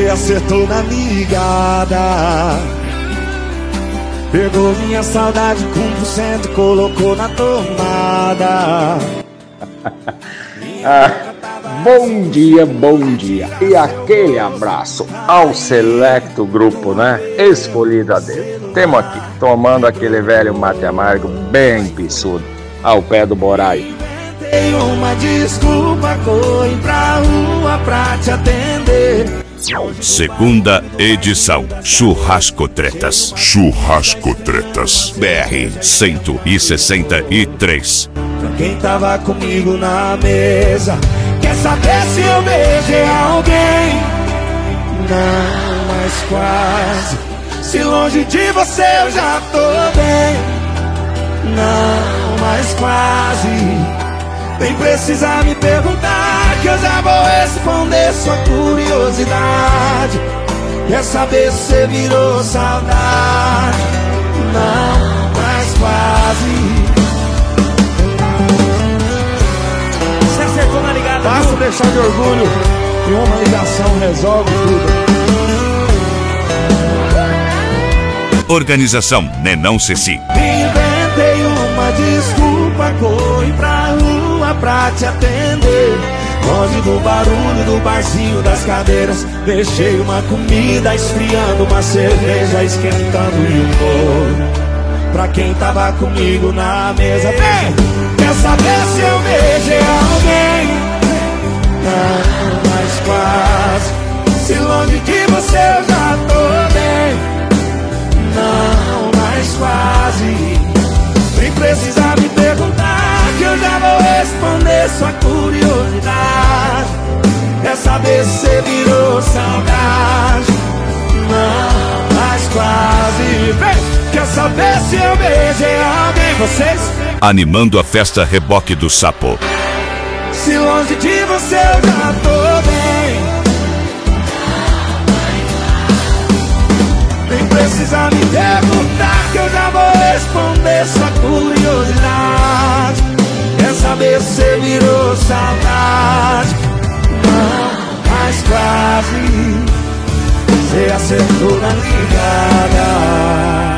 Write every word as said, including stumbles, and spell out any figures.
acertou na ligada. Pegou minha saudade com um por cento e colocou na tomada. Ah, bom dia, bom dia. E aquele abraço ao selecto grupo, né? Escolhido a dedo. Temos aqui, tomando aquele velho mate amargo bem pissudo, ao pé do Borai. Tem uma desculpa, corre pra rua pra te atender. Segunda edição Churrasco Tretas. Churrasco Tretas B R cento e sessenta e três. Pra quem tava comigo na mesa, quer saber se eu beijei alguém? Não, mas quase. Se longe de você eu já tô bem. Não, mas quase. Nem precisa me perguntar, que eu já vou responder sua curiosidade. Quer saber se você virou saudade? Não, mas quase. Você acertou na ligada. Basta deixar de orgulho e uma ligação resolve tudo. Organização Nenão Ceci. Inventei uma desculpa, corri pra rua pra te atender. Longe do barulho do barzinho das cadeiras, deixei uma comida esfriando, uma cerveja esquentando e um bolo pra quem tava comigo na mesa. Vem! Quer saber se eu beijei alguém? Não, mas quase. Se longe de você eu já tô bem. Não, mas quase. Nem precisa me perguntar, que eu já vou responder sua curiosidade. Quer saber se você virou saudade? Não, mas quase. Vem! Quer saber se eu beijei alguém? Vocês? Animando a festa Reboque do Sapo. Se longe de você eu já tô bem. Nem precisa me perguntar, que eu já vou responder sua curiosidade. Quer saber se você virou saudade? Não, mas quase. Você acertou na ligada.